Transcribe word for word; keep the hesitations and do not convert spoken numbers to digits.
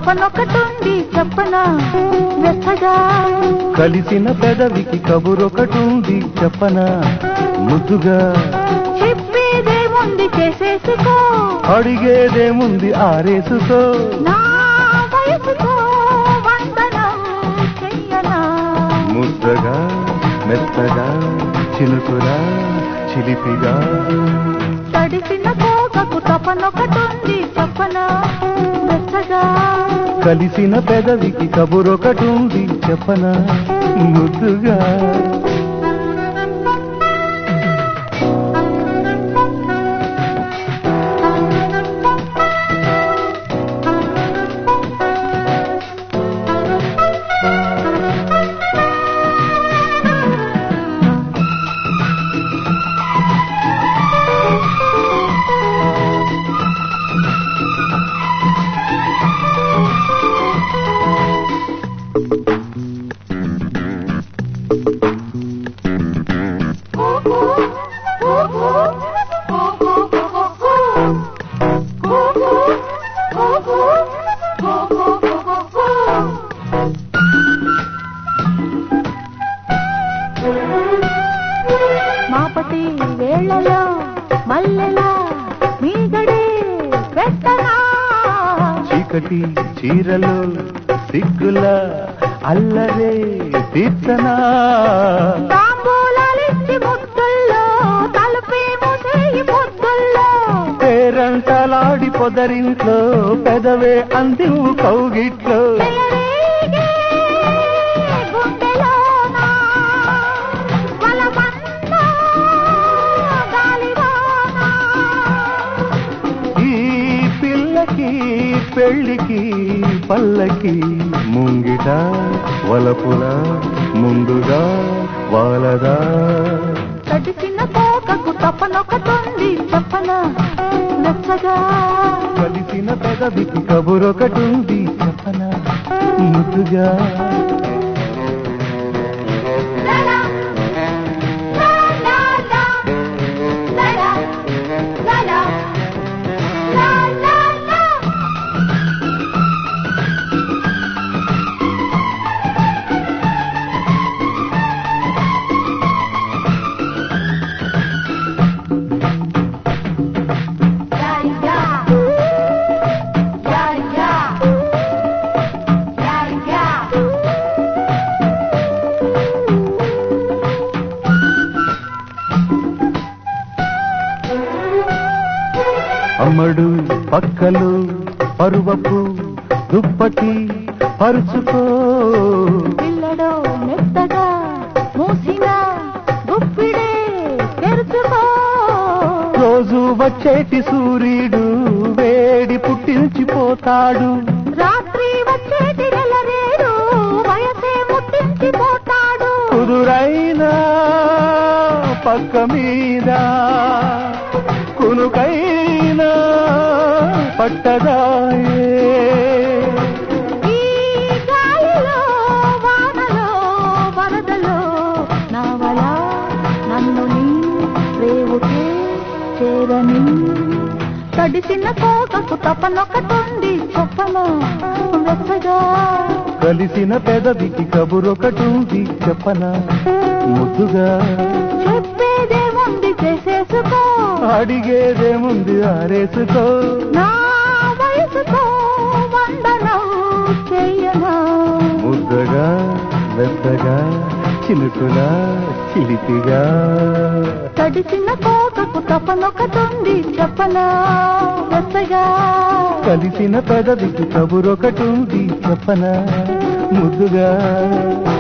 తపనొకటుంది చెప్పనా వెచ్చగా కలిసిన పెదవికి కబురొకటుంది చెప్పనా ముద్దుగా చెప్పేదేముంది చేసేసుకో అడిగేదేముంది ఆరేసుకో నా వయసుకో వందనం చెయ్యనా ముద్దగా మెత్తగా చిలుకులా చిలిపిగా తడిసిన కోకకు తపనొకటుంది చెప్పనా వెచ్చగా కలిసిన పెదవికి కబురొకటుంది చెప్పనా ముద్దుగా మాపటి వేళలో మల్లెలా మీగడే పెట్టనా చీకటి చీరలో సిగ్గుల అల్లరే తీర్చనా తాంబూలాలిచ్చి ముద్దుల్లో తలుపేమో చేయి పొద్దుల్లో పేరంటలాడి పొదరింట్లో పెదవే అందివు కౌగిట్లో పెళ్ళికి పల్లకి ముంగిట వలపుల ముందుగా వాలదా తడిసిన కోకకు తపనొకటుంది చెప్పనా నచ్చగా కలిసిన పెదవికి కబురొకటుంది చెప్పనా ముద్దుగా అమ్మడు పక్కలు పరువపు దుప్పటి పరుచుకో పిల్లడో మెత్తగా మూసిన గుప్పిడే తెరుచుకో రోజు వచ్చేటి సూర్యుడు వేడి పుట్టించిపోతాడు రాత్రి వచ్చేటి నెలరేడు వయసే ముట్టించిపోతాడు కుదురైనా పక్క మీద కునుకైనా పట్టదాయే ఈ గాలిలో వానలో వరదలో నావల నన్ను నీ రేవుకే చేరని తడిసిన కోకకు తపనొకటుంది చెప్పనా వెచ్చగా కలిసిన పెదవికి కబురొకటుంది చెప్పనా ముద్దుగా చెప్పేదేముంది చేసేసుకో అడిగేదేముంది ఆరేసుకో నా వయసుకో వందనం చెయ్యనా ముద్దగా మెత్తగా చిలుకులా చిలిపిగా తడిసిన కోకకు తపనొకటుంది చెప్పనా వెచ్చగా కలిసిన పెదవికి కబురొకటుంది చెప్పనా ముద్దుగా